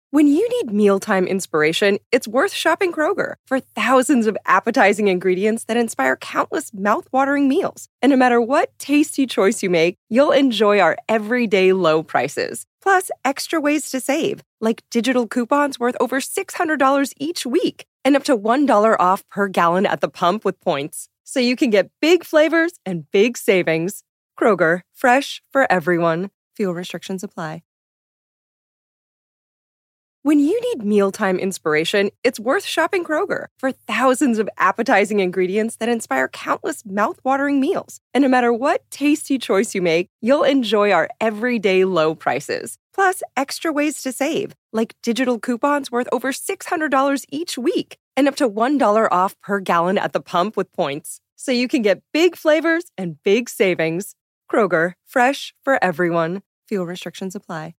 When you need mealtime inspiration, it's worth shopping Kroger for thousands of appetizing ingredients that inspire countless mouth-watering meals. And no matter what tasty choice you make, you'll enjoy our everyday low prices. Plus, extra ways to save, like digital coupons worth over $600 each week and up to $1 off per gallon at the pump with points. So you can get big flavors and big savings. Kroger, fresh for everyone. Fuel restrictions apply. When you need mealtime inspiration, it's worth shopping Kroger for thousands of appetizing ingredients that inspire countless mouth-watering meals. And no matter what tasty choice you make, you'll enjoy our everyday low prices. Plus, extra ways to save, like digital coupons worth over $600 each week and up to $1 off per gallon at the pump with points. So you can get big flavors and big savings. Kroger, fresh for everyone. Fuel restrictions apply.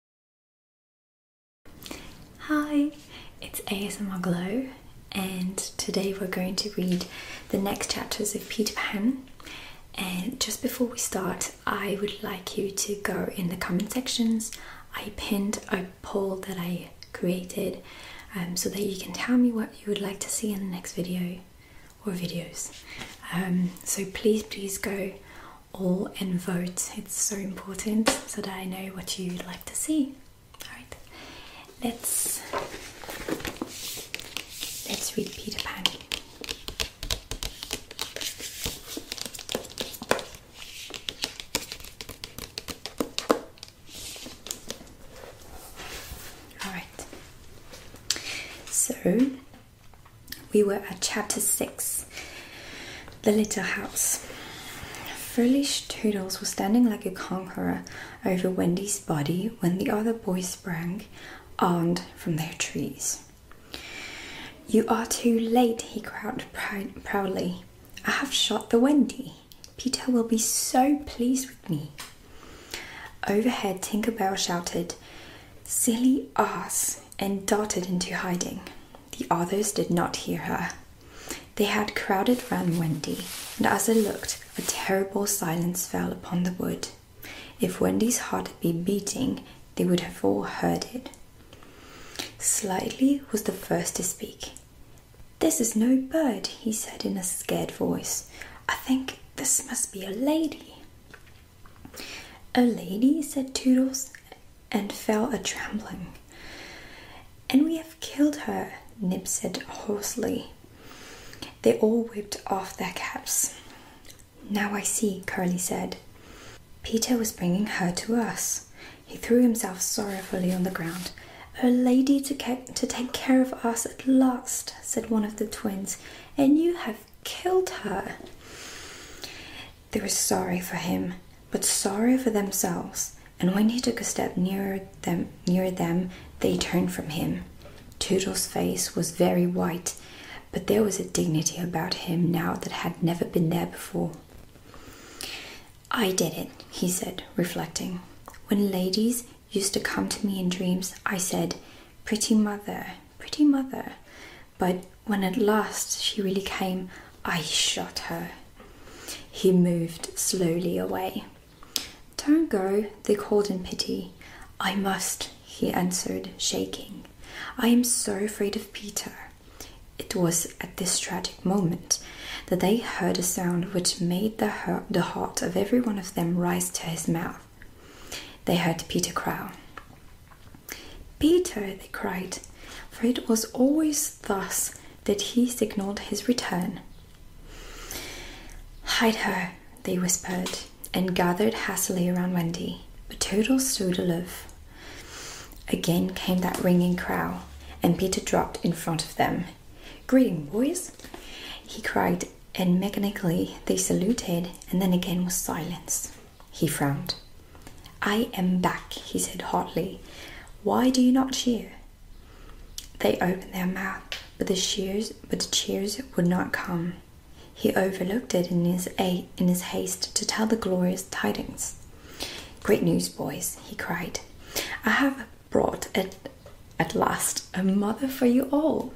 Hi, it's ASMR Glow, and today we're going to read the next chapters of Peter Pan. And just before we start, I would like you to go in the comment sections. I pinned a poll that I created so that you can tell me what you would like to see in the next video or videos. So please go all and vote. It's so important so that I know what you'd like to see. Alright, let's read Peter Pan. Alright, so we were at chapter 6, The Little House. Foolish Toodles was standing like a conqueror over Wendy's body when the other boys sprang armed from their trees. "You are too late," he cried proudly. "I have shot the Wendy. Peter will be so pleased with me." Overhead, Tinker Bell shouted, "Silly ass," and darted into hiding. The others did not hear her. They had crowded round Wendy, and as they looked, a terrible silence fell upon the wood. If Wendy's heart had been beating, they would have all heard it. Slightly was the first to speak. "This is no bird," he said in a scared voice. "I think this must be a lady." "A lady?" said Toodles, and fell a-trembling. "And we have killed her," Nib said hoarsely. They all whipped off their caps. "Now I see," Curly said. "Peter was bringing her to us." He threw himself sorrowfully on the ground. "A lady to take care of us at last," said one of the twins, "and you have killed her." They were sorry for him, but sorry for themselves, and when he took a step nearer them, they turned from him. Toodles' face was very white, but there was a dignity about him now that had never been there before. "I did it," he said, reflecting. "When ladies used to come to me in dreams, I said, 'Pretty mother, pretty mother.' But when at last she really came, I shot her." He moved slowly away. "Don't go," they called in pity. "I must," he answered, shaking. "I am so afraid of Peter." It was at this tragic moment that they heard a sound which made the heart of every one of them rise to his mouth. They heard Peter crow. "Peter!" they cried, for it was always thus that he signalled his return. "Hide her," they whispered, and gathered hastily around Wendy, but Toodles stood aloof. Again came that ringing crow, and Peter dropped in front of them. "Greeting, boys," he cried, and mechanically they saluted, and then again was silence. He frowned. "I am back," he said hotly. "Why do you not cheer?" They opened their mouth, but the cheers would not come. He overlooked it in his haste to tell the glorious tidings. "Great news, boys," he cried. "I have brought at last a mother for you all."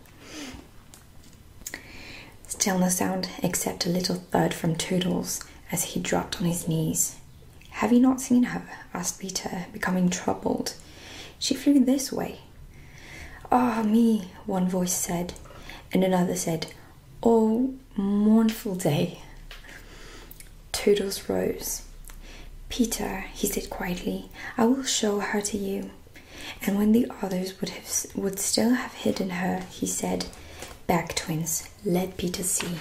Still no sound except a little thud from Toodles as he dropped on his knees. "Have you not seen her?" asked Peter, becoming troubled. "She flew this way." "Ah me," one voice said, and another said, "Oh, mournful day." Toodles rose. "Peter," he said quietly, "I will show her to you." And when the others would still have hidden her, he said, "Back, twins, let Peter see."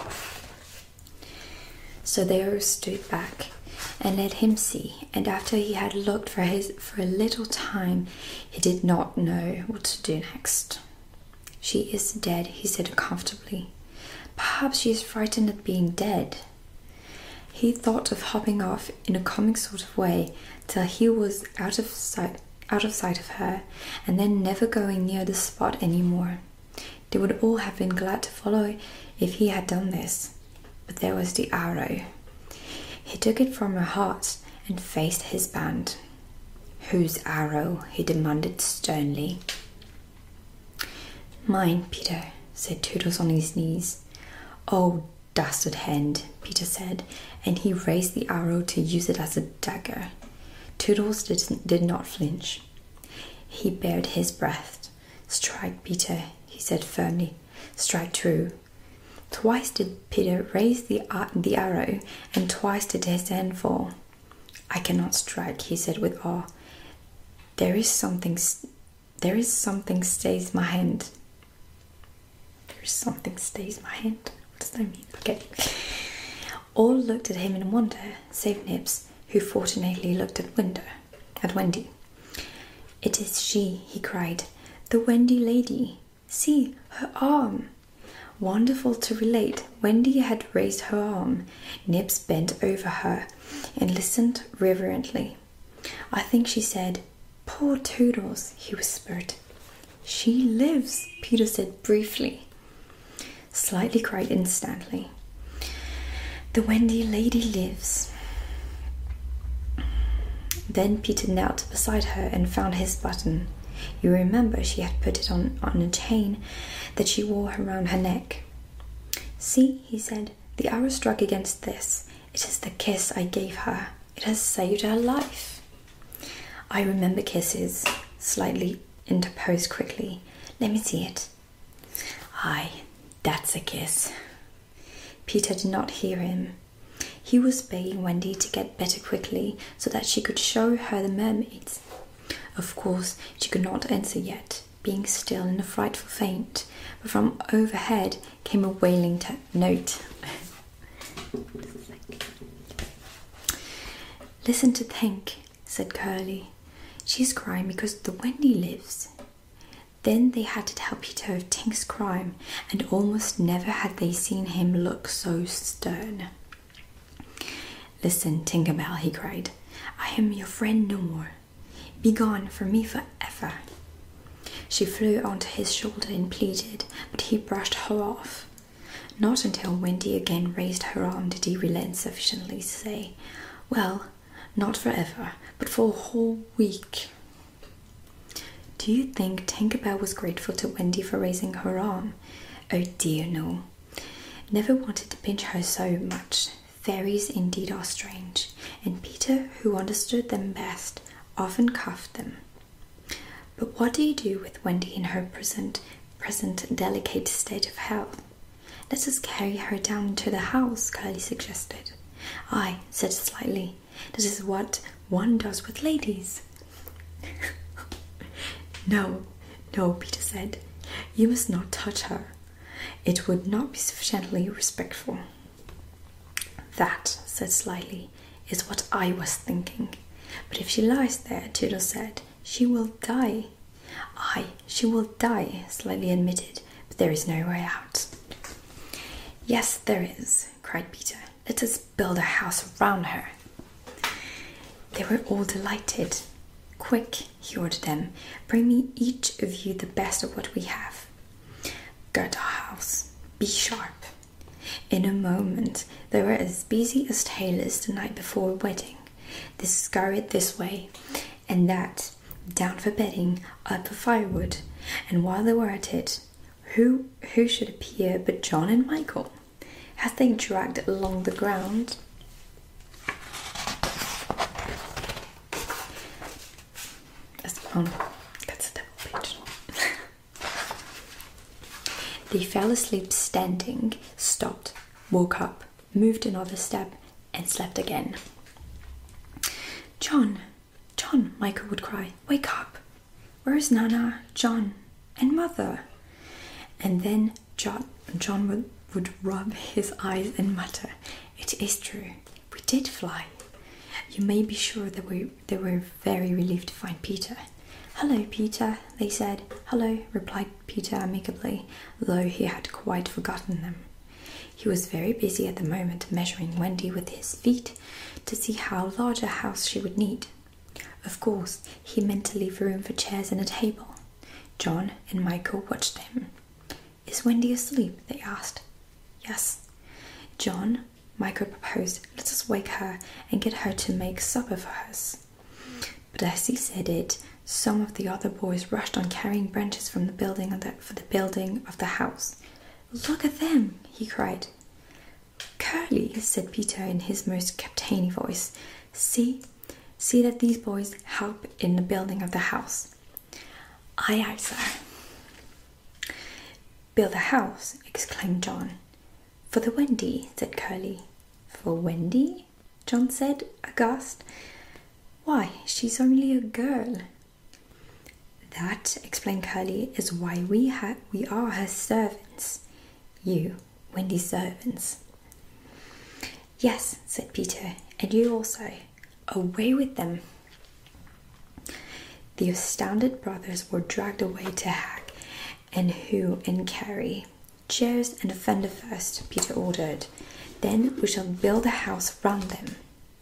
So they all stood back and let him see, and after he had looked for a little time, he did not know what to do next. "She is dead," he said comfortably. "Perhaps she is frightened at being dead." He thought of hopping off in a comic sort of way till he was out of sight of her, and then never going near the spot any more. They would all have been glad to follow if he had done this. But there was the arrow. He took it from her heart and faced his band. "Whose arrow?" he demanded sternly. "Mine, Peter," said Toodles on his knees. "Oh, dastard hand," Peter said, and he raised the arrow to use it as a dagger. Toodles did not flinch. He bared his breath. "Strike, Peter," he said firmly. "Strike true." Twice did Peter raise the arrow, and twice did his hand fall. "I cannot strike," he said with awe. There is something stays my hand. There is something stays my hand. What does that mean? Okay. All looked at him in wonder, save Nibs, who fortunately looked at Wendy. "It is she," he cried. "The Wendy lady. See, her arm." Wonderful to relate, Wendy had raised her arm. Nibs bent over her and listened reverently. "I think she said, 'Poor Toodles,'" he whispered. "She lives," Peter said briefly. Slightly cried instantly. "The Wendy lady lives." Then Peter knelt beside her and found his button. You remember she had put it on a chain that she wore around her neck. "See," he said, "the arrow struck against this. It is the kiss I gave her. It has saved her life." "I remember kisses," slightly interposed quickly. "Let me see it." "Aye, that's a kiss." Peter did not hear him. He was begging Wendy to get better quickly so that she could show her the mermaids. Of course, she could not answer yet, being still in a frightful faint, but from overhead came a wailing note. "Listen to Tink," said Curly. "She's crying because the Wendy lives." Then they had to tell Peter of Tink's crime, and almost never had they seen him look so stern. "Listen, Tinkerbell," he cried. "I am your friend no more. Be gone from me forever." She flew onto his shoulder and pleaded, but he brushed her off. Not until Wendy again raised her arm did he relent sufficiently to say, "Well, not forever, but for a whole week." Do you think Tinkerbell was grateful to Wendy for raising her arm? Oh dear, no. Never wanted to pinch her so much. Fairies indeed are strange, and Peter, who understood them best, often cuffed them. But what do you do with Wendy in her present delicate state of health? "Let us carry her down into the house," Curly suggested. "I," said slightly, "that is what one does with ladies." No, Peter said. "You must not touch her. It would not be sufficiently respectful." "That," said Slyly, "is what I was thinking. But if she lies there," Toodles said, "she will die." "Aye, she will die," Slyly admitted, "but there is no way out." "Yes, there is," cried Peter. "Let us build a house around her." They were all delighted. "Quick," he ordered them, "bring me each of you the best of what we have. Gird our house. Be sharp." In a moment they were as busy as tailors the night before a wedding. They scurried this way and that, down for bedding, up for firewood, and while they were at it, who should appear but John and Michael, as they dragged along the ground. That's a double page. They fell asleep standing, stopped, woke up, moved another step, and slept again. John, John, Michael would cry, wake up. Where's Nana, John, and Mother? And then John would rub his eyes and mutter, it is true, we did fly. You may be sure that they were very relieved to find Peter. Hello, Peter, they said. Hello, replied Peter amicably, though he had quite forgotten them. He was very busy at the moment measuring Wendy with his feet to see how large a house she would need. Of course, he meant to leave room for chairs and a table. John and Michael watched him. Is Wendy asleep? They asked. Yes. John, Michael proposed, let us wake her and get her to make supper for us. But as he said it, some of the other boys rushed on carrying branches from the building for the building of the house. Look at them, he cried. Curly, said Peter in his most captainy voice, see that these boys help in the building of the house. Aye, aye, sir. Build a house, exclaimed John. For the Wendy, said Curly. For Wendy? John said, aghast. Why, she's only a girl. That, explained Curly, is why we are her servants. You, Wendy's servants. Yes, said Peter, and you also. Away with them. The astounded brothers were dragged away to Hack and Hugh and Carrie. Chairs and a fender first, Peter ordered. Then we shall build a house round them.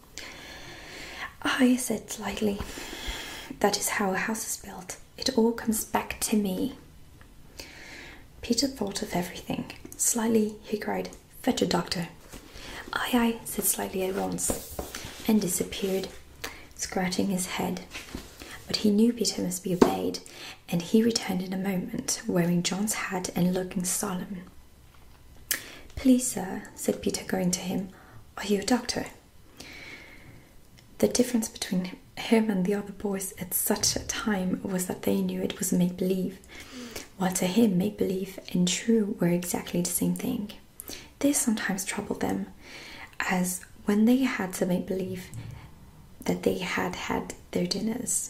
I said slightly, that is how a house is built. It all comes back to me. Peter thought of everything. Slightly, he cried, fetch a doctor. Aye, aye, said Slightly at once, and disappeared, scratching his head. But he knew Peter must be obeyed, and he returned in a moment, wearing John's hat and looking solemn. Please, sir, said Peter, going to him, are you a doctor? The difference between him and the other boys at such a time was that they knew it was make-believe, while to him make-believe and true were exactly the same thing. This sometimes troubled them, as when they had to make believe that they had had their dinners.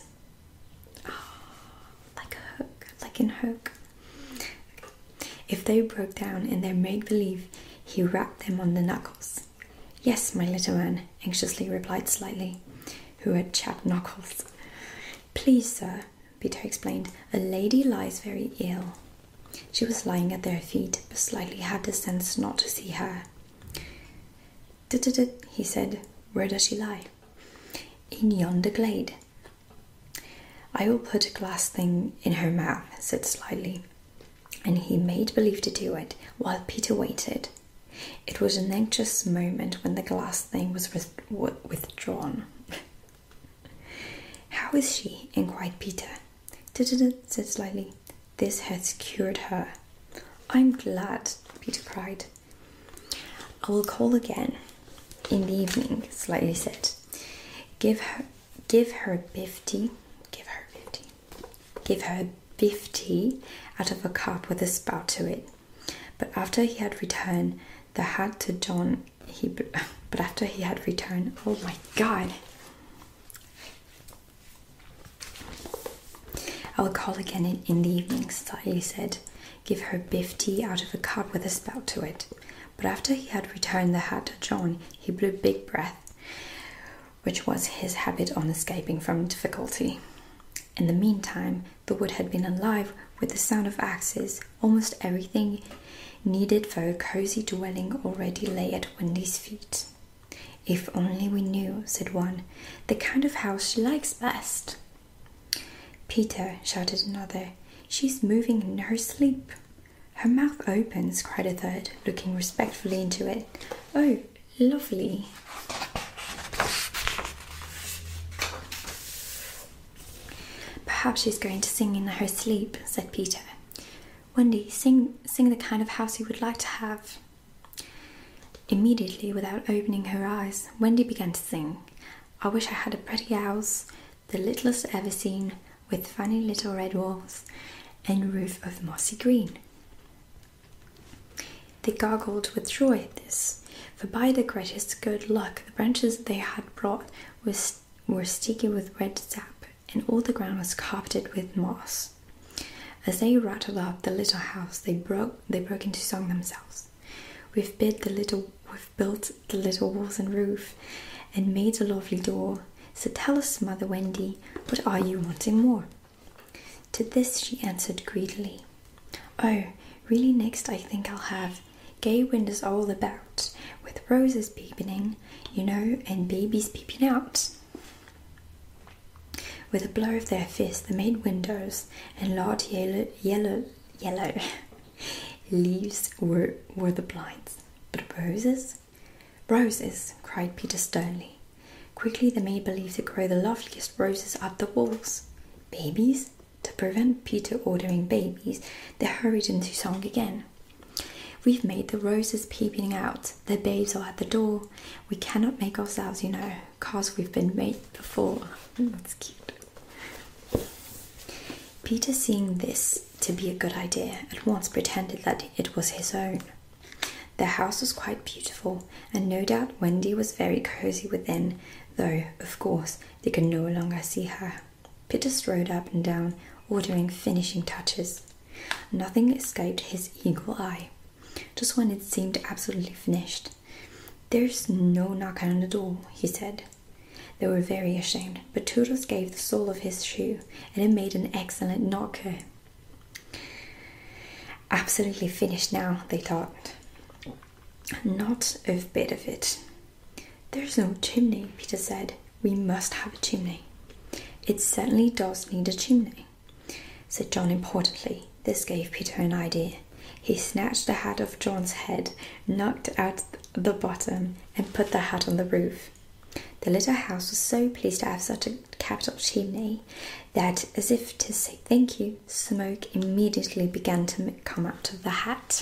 Like a hook, like in Hook. If they broke down in their make-believe, he rapped them on the knuckles. Yes, my little man, anxiously replied Slightly, who had chapped knuckles. Please, sir, Peter explained, a lady lies very ill. She was lying at their feet, but Slightly had the sense not to see her. Tut-tut-tut, he said. Where does she lie? In yonder glade. I will put a glass thing in her mouth, said Slightly, and he made believe to do it, while Peter waited. It was an anxious moment when the glass thing was withdrawn. How is she? Inquired Peter. Tut-tut-tut, said Slightly. This has cured her. I'm glad, Peter cried. I will call again. In the evening, Slightly said. Give her biff tea out of a cup with a spout to it. But after he had returned the hat to John, oh my God! I will call again in the evening, Slightly said. Give her biff tea out of a cup with a spout to it. But after he had returned the hat to John, he blew a big breath, which was his habit on escaping from difficulty. In the meantime, the wood had been alive with the sound of axes. Almost everything needed for a cozy dwelling already lay at Wendy's feet. If only we knew, said one, the kind of house she likes best. Peter, shouted another, she's moving in her sleep. Her mouth opens, cried a third, looking respectfully into it. Oh, lovely. Perhaps she's going to sing in her sleep, said Peter. Wendy, sing the kind of house you would like to have. Immediately, without opening her eyes, Wendy began to sing. I wish I had a pretty house, the littlest ever seen, with funny little red walls and roof of mossy green. They goggled with joy at this, for by the greatest good luck the branches they had brought were sticky with red sap, and all the ground was carpeted with moss. As they rattled up the little house, they broke into song themselves. We've built the little walls and roof, and made a lovely door. So tell us, Mother Wendy, what are you wanting more? To this she answered greedily, "Oh, really next I think I'll have gay windows all about, with roses peeping in, and babies peeping out." With a blow of their fist, they made windows, and large yellow leaves were the blinds. But roses? Roses, cried Peter sternly. Quickly they made believe to grow the loveliest roses up the walls. Babies? To prevent Peter ordering babies, they hurried into song again. We've made the roses peeping out, the babes are at the door. We cannot make ourselves, 'cause we've been made before. That's cute. Peter, seeing this to be a good idea, at once pretended that it was his own. The house was quite beautiful, and no doubt Wendy was very cozy within, though, of course, they could no longer see her. Peter strode up and down, ordering finishing touches. Nothing escaped his eagle eye. Just when it seemed absolutely finished. "There's no knocker on the door," he said. They were very ashamed, but Toodles gave the sole of his shoe, and it made an excellent knocker. Absolutely finished now, they thought. Not a bit of it. "There's no chimney," Peter said. "We must have a chimney." "It certainly does need a chimney," said John importantly. This gave Peter an idea. He snatched the hat off John's head, knocked out the bottom, and put the hat on the roof. The little house was so pleased to have such a capital chimney that, as if to say thank you, smoke immediately began to come out of the hat.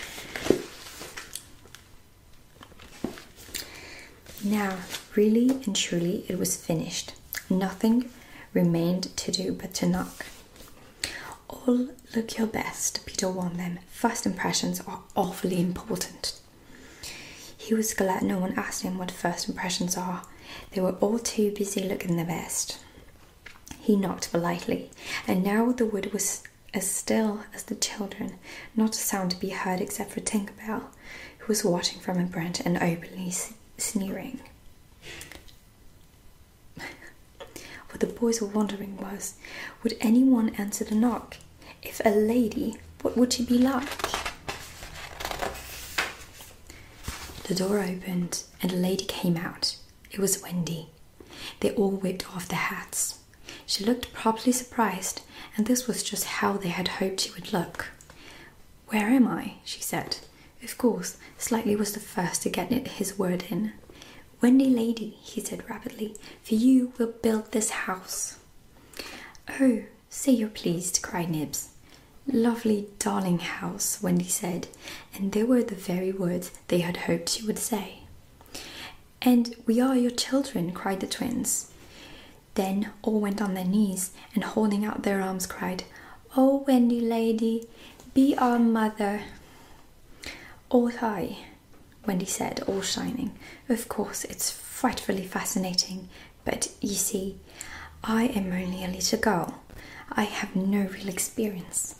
Now, really and truly, it was finished. Nothing remained to do but to knock. "All look your best," Peter warned them. "First impressions are awfully important." He was glad no one asked him what first impressions are. They were all too busy looking their best. He knocked politely, and now the wood was as still as the children, not a sound to be heard except for Tinker Bell, who was watching from a branch and openly sneering. What the boys were wondering was, would anyone answer the knock? If a lady, what would she be like? The door opened, and a lady came out. It was Wendy. They all whipped off their hats. She looked properly surprised, and this was just how they had hoped she would look. "Where am I?" she said. Of course, Slightly was the first to get his word in. "Wendy lady," he said rapidly, "for you we'll build this house." "Oh, say you're pleased," cried Nibs. "Lovely, darling house," Wendy said, and they were the very words they had hoped she would say. "And we are your children," cried the twins. Then all went on their knees, and holding out their arms cried, "Oh, Wendy lady, be our mother." "Ought I?" Wendy said, all shining. "Of course, it's frightfully fascinating, but you see, I am only a little girl. I have no real experience."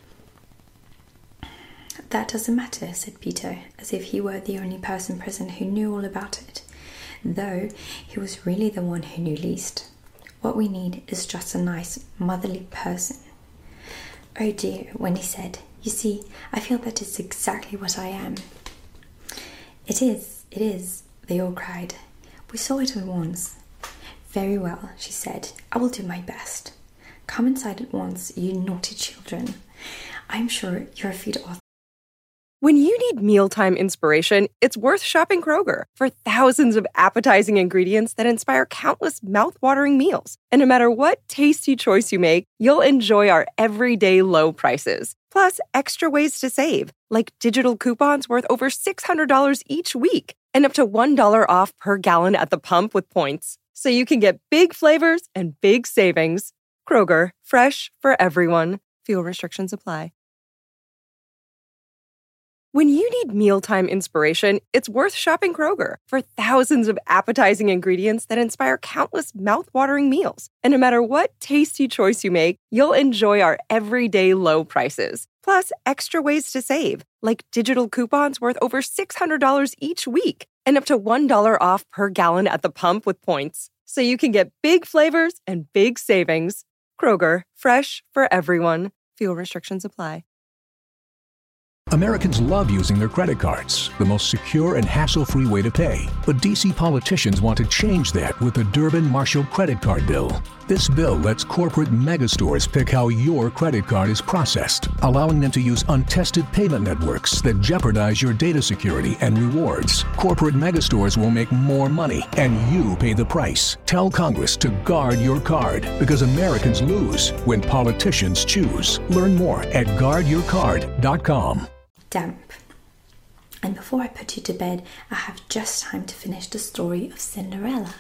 "That doesn't matter," said Peter, as if he were the only person present who knew all about it, though he was really the one who knew least. "What we need is just a nice, motherly person." "Oh dear," Wendy said. "You see, I feel that is exactly what I am." It is, they all cried. "We saw it at once." "Very well," she said. "I will do my best. Come inside at once, you naughty children. I'm sure your feet are..." When you need mealtime inspiration, it's worth shopping Kroger for thousands of appetizing ingredients that inspire countless mouth-watering meals. And no matter what tasty choice you make, you'll enjoy our everyday low prices. Plus, extra ways to save, like digital coupons worth over $600 each week and up to $1 off per gallon at the pump with points. So you can get big flavors and big savings. Kroger, fresh for everyone. Fuel restrictions apply. When you need mealtime inspiration, it's worth shopping Kroger for thousands of appetizing ingredients that inspire countless mouth-watering meals. And no matter what tasty choice you make, you'll enjoy our everyday low prices. Plus, extra ways to save, like digital coupons worth over $600 each week and up to $1 off per gallon at the pump with points. So you can get big flavors and big savings. Kroger, fresh for everyone. Fuel restrictions apply. Americans love using their credit cards, the most secure and hassle-free way to pay. But DC politicians want to change that with the Durbin-Marshall credit card bill. This bill lets corporate megastores pick how your credit card is processed, allowing them to use untested payment networks that jeopardize your data security and rewards. Corporate megastores will make more money, and you pay the price. Tell Congress to guard your card, because Americans lose when politicians choose. Learn more at guardyourcard.com. Damp. And before I put you to bed, I have just time to finish the story of Cinderella.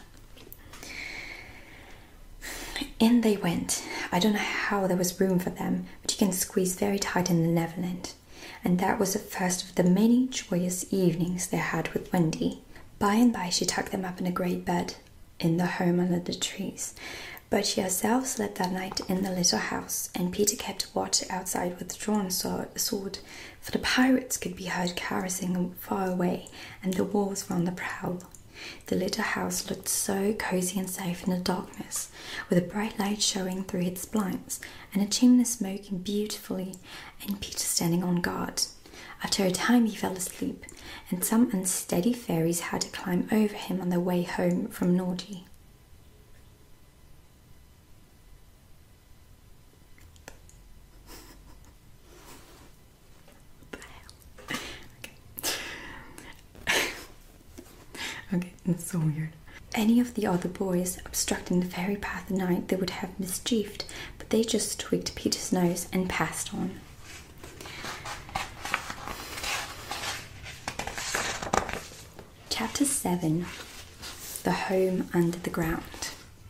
In they went. I don't know how there was room for them, but you can squeeze very tight in the Neverland. And that was the first of the many joyous evenings they had with Wendy. By and by she tucked them up in a great bed in the home under the trees. But she herself slept that night in the little house, and Peter kept watch outside with drawn sword, for the pirates could be heard carousing far away, and the wolves were on the prowl. The little house looked so cozy and safe in the darkness, with a bright light showing through its blinds, and a chimney smoking beautifully, and Peter standing on guard. After a time he fell asleep, and some unsteady fairies had to climb over him on their way home from Naughty. Okay, that's so weird. Any of the other boys obstructing the fairy path at night they would have mischieved, but they just tweaked Peter's nose and passed on. Chapter 7. The Home Under the Ground.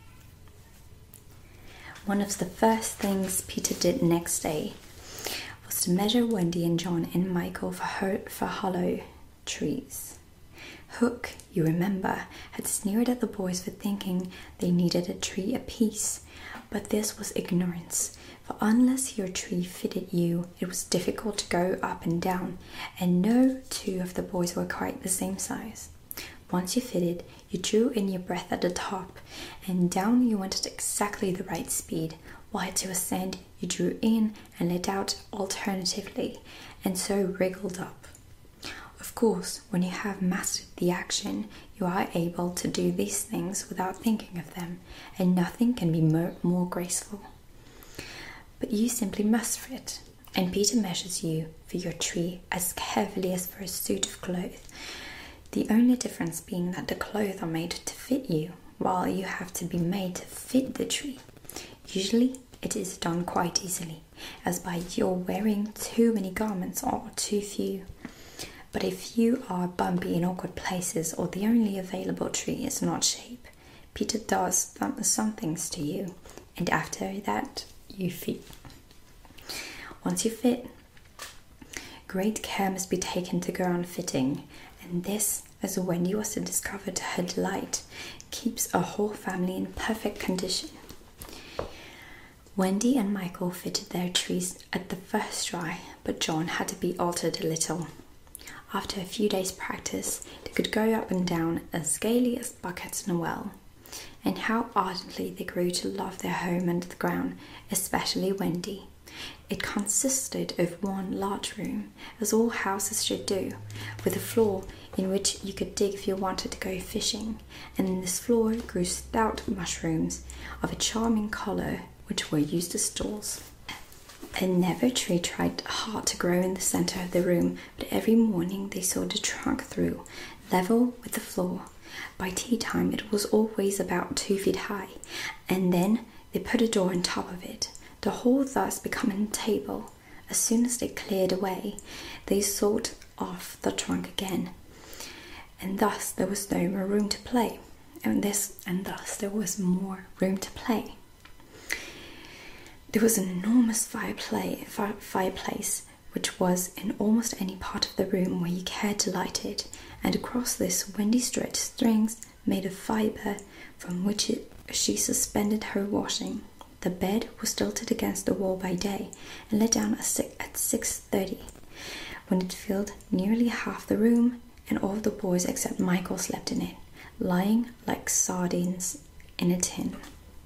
One of the first things Peter did next day was to measure Wendy and John and Michael for hollow trees. Hook, you remember, had sneered at the boys for thinking they needed a tree apiece, but this was ignorance, for unless your tree fitted you, it was difficult to go up and down, and no two of the boys were quite the same size. Once you fitted, you drew in your breath at the top, and down you went at exactly the right speed, while to ascend you drew in and let out alternatively, and so wriggled up. Of course, when you have mastered the action, you are able to do these things without thinking of them, and nothing can be more graceful. But you simply must fit, and Peter measures you for your tree as carefully as for a suit of clothes, the only difference being that the clothes are made to fit you, while you have to be made to fit the tree. Usually, it is done quite easily, as by your wearing too many garments or too few. But if you are bumpy in awkward places, or the only available tree is not shape, Peter does some things to you, and after that you fit. Once you fit, great care must be taken to go on fitting, and this, as Wendy was to discover to her delight, keeps a whole family in perfect condition. Wendy and Michael fitted their trees at the first try, but John had to be altered a little. After a few days' practice, they could go up and down as gaily as buckets in a well. And how ardently they grew to love their home under the ground, especially Wendy. It consisted of one large room, as all houses should do, with a floor in which you could dig if you wanted to go fishing, and in this floor grew stout mushrooms of a charming colour, which were used as stalls. And never tree tried hard to grow in the centre of the room, but every morning they sawed the trunk through, level with the floor. By tea time it was always about 2 feet high, and then they put a door on top of it, the whole thus becoming a table. As soon as they cleared away, they sawed off the trunk again, and thus there was no more room to play, and thus there was more room to play. There was an enormous fireplace which was in almost any part of the room where you cared to light it, and across this Wendy stretched strings made of fibre from which she suspended her washing. The bed was tilted against the wall by day and let down at 6:30, when it filled nearly half the room, and all the boys except Michael slept in it, lying like sardines in a tin.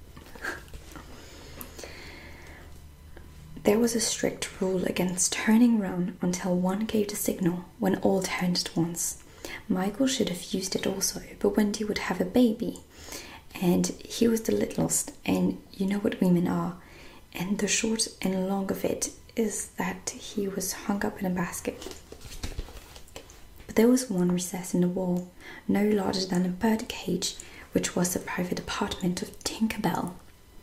There was a strict rule against turning round until one gave the signal, when all turned at once. Michael should have used it also, but Wendy would have a baby, and he was the littlest, and you know what women are, and the short and long of it is that he was hung up in a basket. But there was one recess in the wall, no larger than a bird cage, which was the private apartment of Tinker Bell.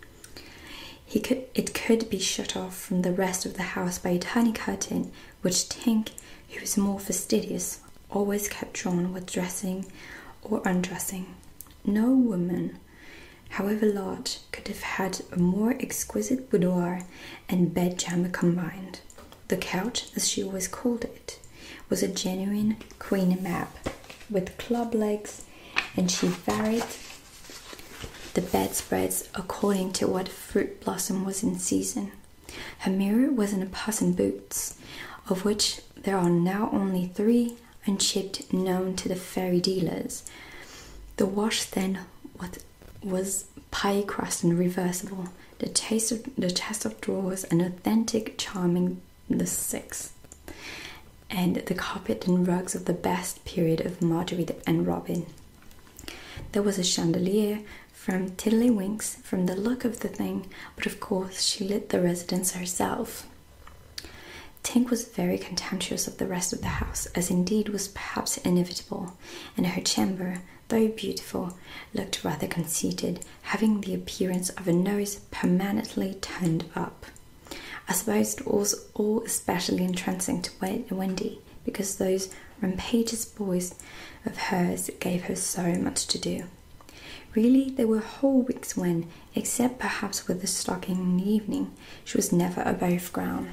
It could be shut off from the rest of the house by a tiny curtain, which Tink, who was more fastidious, always kept drawn with dressing or undressing. No woman, however large, could have had a more exquisite boudoir and bedchamber combined. The couch, as she always called it, was a genuine Queen Mab, with club legs, and she varied the bedspreads according to what fruit blossom was in season. Her mirror was in a Puss in Boots, of which there are now only 3 unchipped known to the fairy dealers. The washstand was pie crust and reversible. The chest of drawers an authentic Charming VI, and the carpet and rugs of the best period of Marjorie and Robin. There was a chandelier from Tiddlywinks, from the look of the thing, but of course she lit the residence herself. Tink was very contemptuous of the rest of the house, as indeed was perhaps inevitable, and her chamber, though beautiful, looked rather conceited, having the appearance of a nose permanently turned up. I suppose it was all especially entrancing to Wendy, because those rampageous boys of hers gave her so much to do. Really, there were whole weeks when, except perhaps with the stocking in the evening, she was never above ground.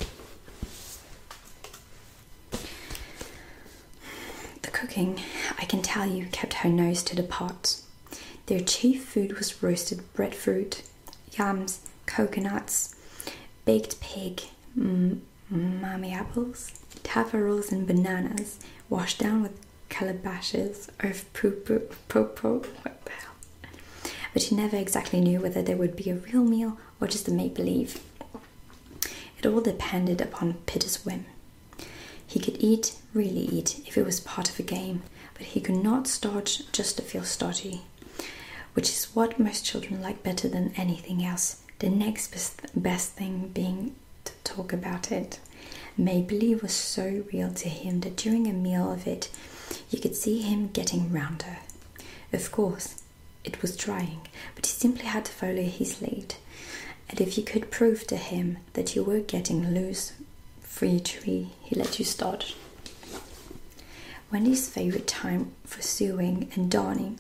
The cooking, I can tell you, kept her nose to the pot. Their chief food was roasted breadfruit, yams, coconuts, baked pig, mammy apples, taffy-rolls and bananas, washed down with calabashes of poo-poo, what the hell. But she never exactly knew whether there would be a real meal or just a make-believe. It all depended upon Peter's whim. He could really eat, if it was part of a game, but he could not starch just to feel stodgy, which is what most children like better than anything else, the next best thing being to talk about it. Make-believe was so real to him that during a meal of it, you could see him getting rounder. Of course, it was trying, but he simply had to follow his lead. And if you could prove to him that you were getting loose, free tree, he let you start. Wendy's favorite time for sewing and darning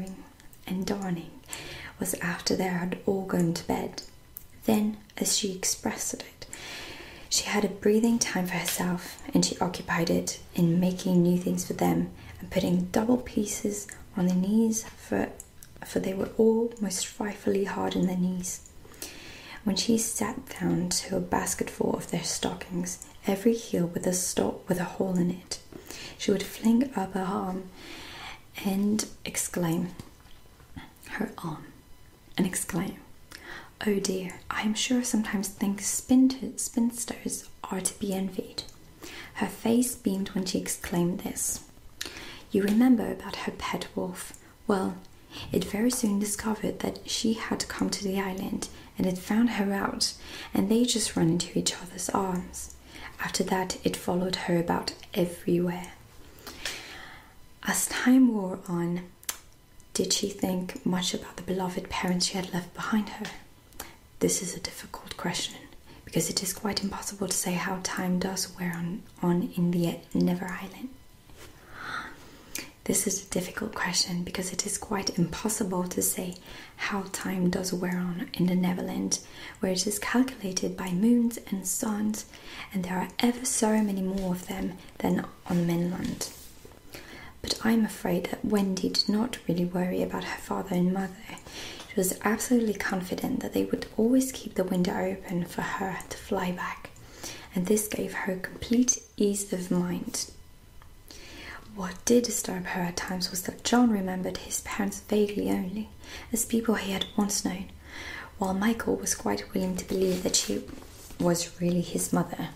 was after they had all gone to bed. Then, as she expressed it, she had a breathing time for herself, and she occupied it in making new things for them and putting double pieces on the knees, for they were all most frightfully hard in the knees. When she sat down to a basketful of their stockings, every heel with a hole in it, she would fling up her arm and exclaim, "Oh dear, I am sure sometimes think spinsters are to be envied." Her face beamed when she exclaimed this. You remember about her pet wolf? Well, it very soon discovered that she had come to the island, and it found her out, and they just ran into each other's arms. After that, it followed her about everywhere. As time wore on, did she think much about the beloved parents she had left behind her? This is a difficult question, because it is quite impossible to say how time does wear on in the Never Island. This is a difficult question because it is quite impossible to say how time does wear on in the Netherlands, where it is calculated by moons and suns, and there are ever so many more of them than on mainland. But I'm afraid that Wendy did not really worry about her father and mother. She was absolutely confident that they would always keep the window open for her to fly back, and this gave her complete ease of mind. What did disturb her at times was that John remembered his parents vaguely only, as people he had once known, while Michael was quite willing to believe that she was really his mother.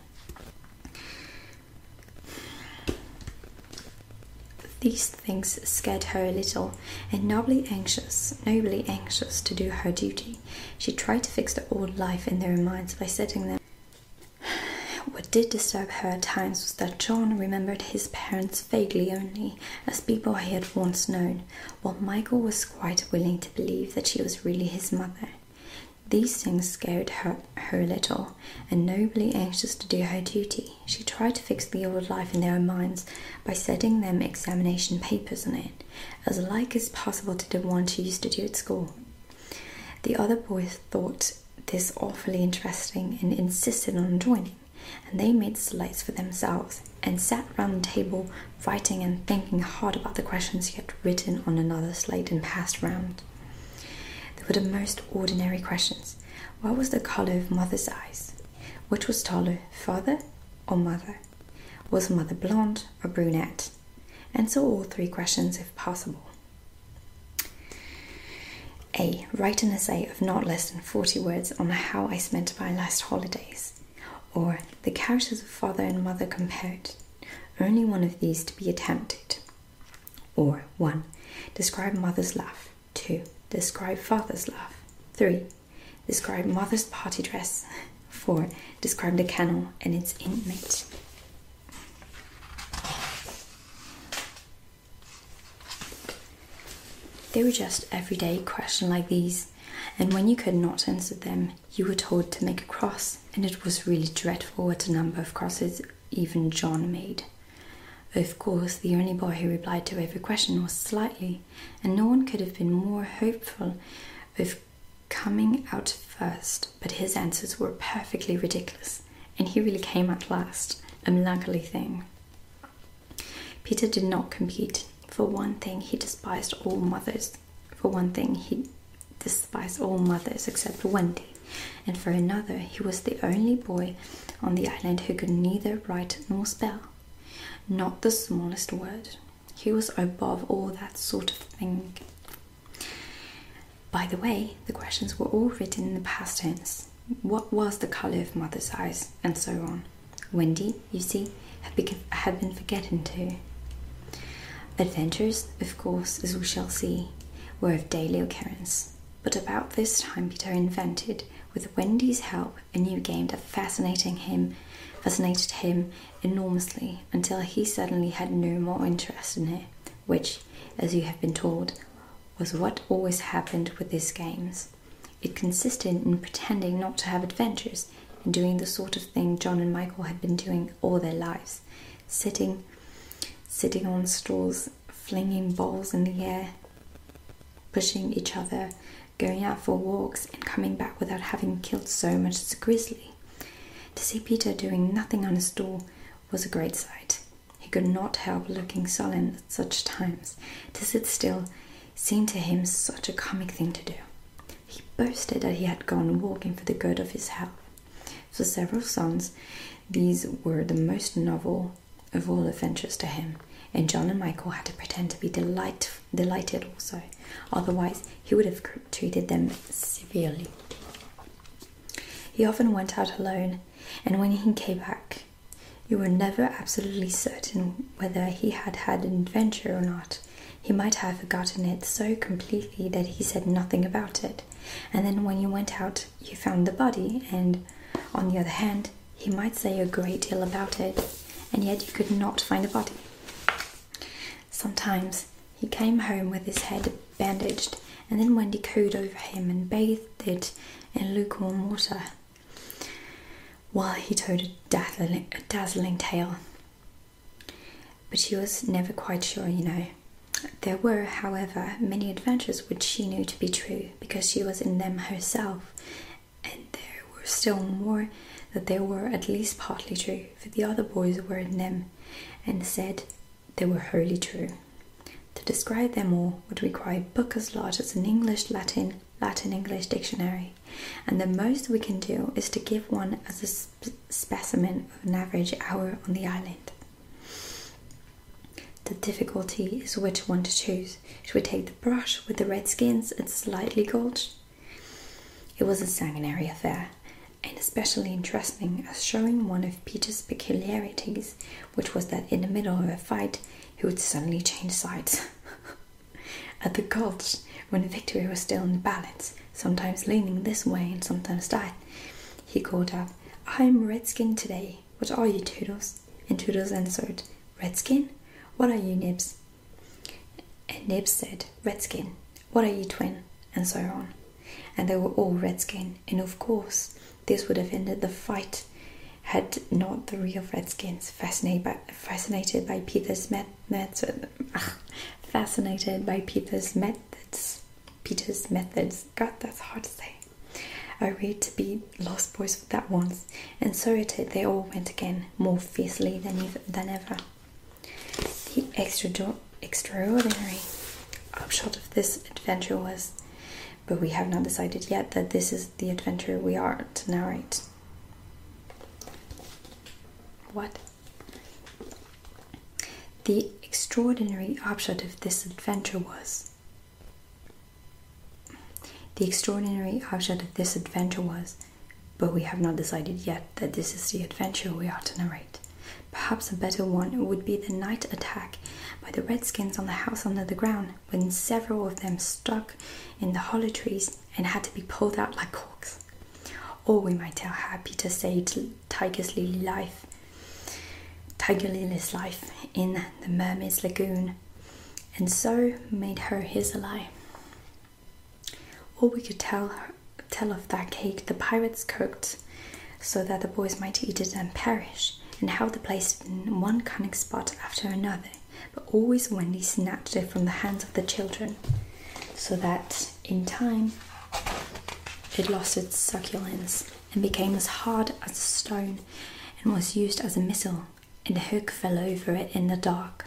These things scared her a little, and nobly anxious to do her duty, she tried to fix the old life in their minds by setting them. What did disturb her at times was that John remembered his parents vaguely only, as people he had once known, while Michael was quite willing to believe that she was really his mother. These things scared her a little, and nobly anxious to do her duty, she tried to fix the old life in their minds by setting them examination papers on it, as like as possible to the one she used to do at school. The other boys thought this awfully interesting and insisted on joining, and they made slides for themselves and sat round the table writing and thinking hard about the questions he had written on another slate and passed round. They were the most ordinary questions. What was the colour of mother's eyes? Which was taller, father or mother? Was mother blonde or brunette? And so all three questions if possible. A. Write an essay of not less than 40 words on how I spent my last holidays. Or the characters of father and mother compared. Only one of these to be attempted. Or 1. Describe mother's laugh. 2. Describe father's laugh. 3. Describe mother's party dress. 4. Describe the kennel and its inmate. They were just everyday questions like these, and when you could not answer them, you were told to make a cross, and it was really dreadful what a number of crosses even John made. Of course, the only boy who replied to every question was Slightly, and no one could have been more hopeful of coming out first, but his answers were perfectly ridiculous, and he really came out last, a melancholy thing. Peter did not compete. For one thing, he despised all mothers. Except Wendy, and for another, he was the only boy on the island who could neither write nor spell. Not the smallest word. He was above all that sort of thing. By the way, the questions were all written in the past tense. What was the colour of mother's eyes, and so on. Wendy, you see, had been forgetting too. Adventures, of course, as we shall see, were of daily occurrence. But about this time Peter invented, with Wendy's help, a new game that fascinated him enormously, until he suddenly had no more interest in it, which, as you have been told, was what always happened with these games. It consisted in pretending not to have adventures, and doing the sort of thing John and Michael had been doing all their lives, sitting on stools, flinging balls in the air, pushing each other, going out for walks, and coming back without having killed so much as a grizzly. To see Peter doing nothing on a stool was a great sight. He could not help looking sullen at such times. To sit still seemed to him such a comic thing to do. He boasted that he had gone walking for the good of his health. For several suns, these were the most novel of all adventures to him, and John and Michael had to pretend to be delighted also, otherwise he would have treated them severely. He often went out alone, and when he came back, you were never absolutely certain whether he had had an adventure or not. He might have forgotten it so completely that he said nothing about it, and then when you went out, you found the body, and, on the other hand, he might say a great deal about it, and yet you could not find the body. Sometimes he came home with his head bandaged, and then Wendy cooed over him and bathed it in lukewarm water, while he told a dazzling tale. But she was never quite sure, There were, however, many adventures which she knew to be true, because she was in them herself, and there were still more that they were at least partly true, for the other boys were in them, and said they were wholly true. To describe them all would require a book as large as an Latin-English dictionary, and the most we can do is to give one as a specimen of an average hour on the island. The difficulty is which one to choose. Should we take the brush with the redskins and slightly gulch? It was a sanguinary affair, and especially interesting as showing one of Peter's peculiarities, which was that in the middle of a fight he would suddenly change sides. At the gulch, when the victory was still in the balance, sometimes leaning this way and sometimes that, he called out, "I'm Redskin today. What are you, Toodles?" And Toodles answered, "Redskin? What are you, Nibs?" And Nibs said, "Redskin. What are you, Twin?" And so on. And they were all Redskin, and of course this would have ended the fight had not the real Redskins, fascinated by Peter's methods, God, that's hard to say. I read to be lost boys for that once, and so it is they all went again, more fiercely than ever. The extraordinary upshot of this adventure was, but we have not decided yet that this is the adventure we are to narrate. What? The extraordinary upshot of this adventure was, but we have not decided yet that this is the adventure we are to narrate. Perhaps a better one would be the night attack by the Redskins on the house under the ground, when several of them stuck in the hollow trees and had to be pulled out like corks. Or we might tell how Peter saved Tiger Lily's life in the Mermaid's Lagoon, and so made her his ally. Or we could tell of that cake the pirates cooked so that the boys might eat it and perish, and how they placed it in one cunning spot after another, but always Wendy snatched it from the hands of the children, so that in time it lost its succulence and became as hard as a stone, and was used as a missile, and the hook fell over it in the dark.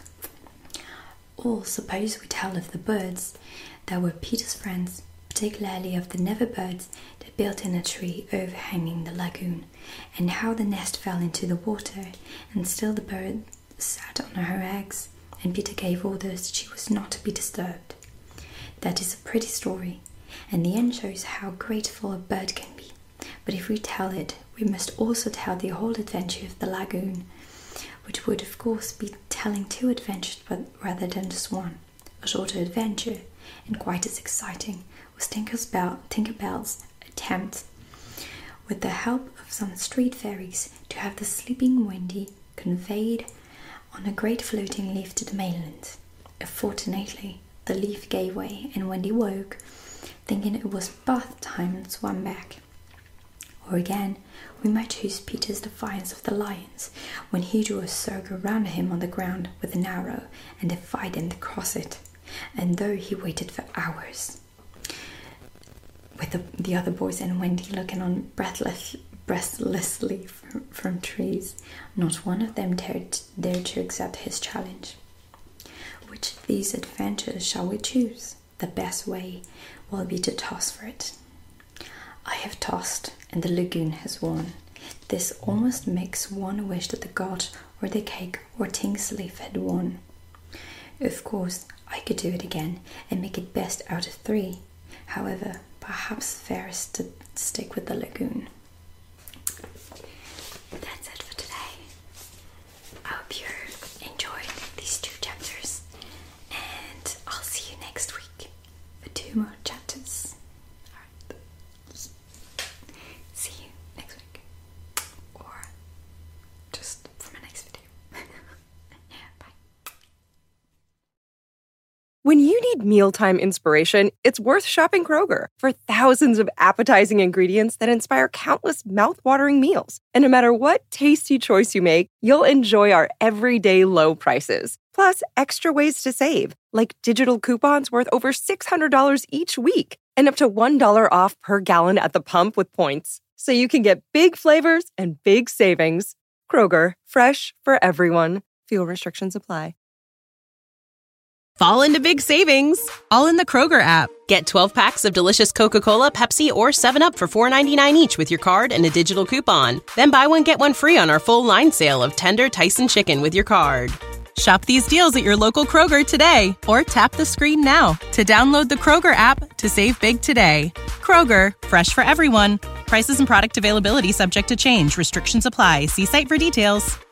Or suppose we tell of the birds that were Peter's friends, particularly of the Never birds that built in a tree overhanging the lagoon, and how the nest fell into the water, and still the bird sat on her eggs, and Peter gave orders that she was not to be disturbed. That is a pretty story, and the end shows how grateful a bird can be. But if we tell it, we must also tell the whole adventure of the lagoon, which would of course be telling two adventures but rather than just one. A shorter adventure, and quite as exciting, was Tinkerbell's attempt, with the help of some street fairies, to have the sleeping Wendy conveyed on a great floating leaf to the mainland. Fortunately, the leaf gave way, and Wendy woke, thinking it was bath time, and swam back. Or again, we might choose Peter's defiance of the lions, when he drew a circle round him on the ground with an arrow and defied them to cross it, and though he waited for hours, with the other boys and Wendy looking on breathlessly from trees, not one of them dared to accept his challenge. Which of these adventures shall we choose? The best way will be to toss for it. I have tossed, and the lagoon has won. This almost makes one wish that the god or the cake or Tink's leaf had won. Of course, I could do it again and make it best out of 3. However, perhaps fairest to stick with the lagoon. That's it for today. I hope you enjoyed these 2 chapters, and I'll see you next week for 2 more chapters. Alright. See you next week. Or just for my next video. Bye. When you need mealtime inspiration, it's worth shopping Kroger for thousands of appetizing ingredients that inspire countless mouth-watering meals. And no matter what tasty choice you make, you'll enjoy our everyday low prices. Plus, extra ways to save, like digital coupons worth over $600 each week and up to $1 off per gallon at the pump with points. So you can get big flavors and big savings. Kroger, fresh for everyone. Fuel restrictions apply. Fall into big savings, all in the Kroger app. Get 12 packs of delicious Coca-Cola, Pepsi, or 7-Up for $4.99 each with your card and a digital coupon. Then buy one, get one free on our full line sale of tender Tyson chicken with your card. Shop these deals at your local Kroger today, or tap the screen now to download the Kroger app to save big today. Kroger, fresh for everyone. Prices and product availability subject to change. Restrictions apply. See site for details.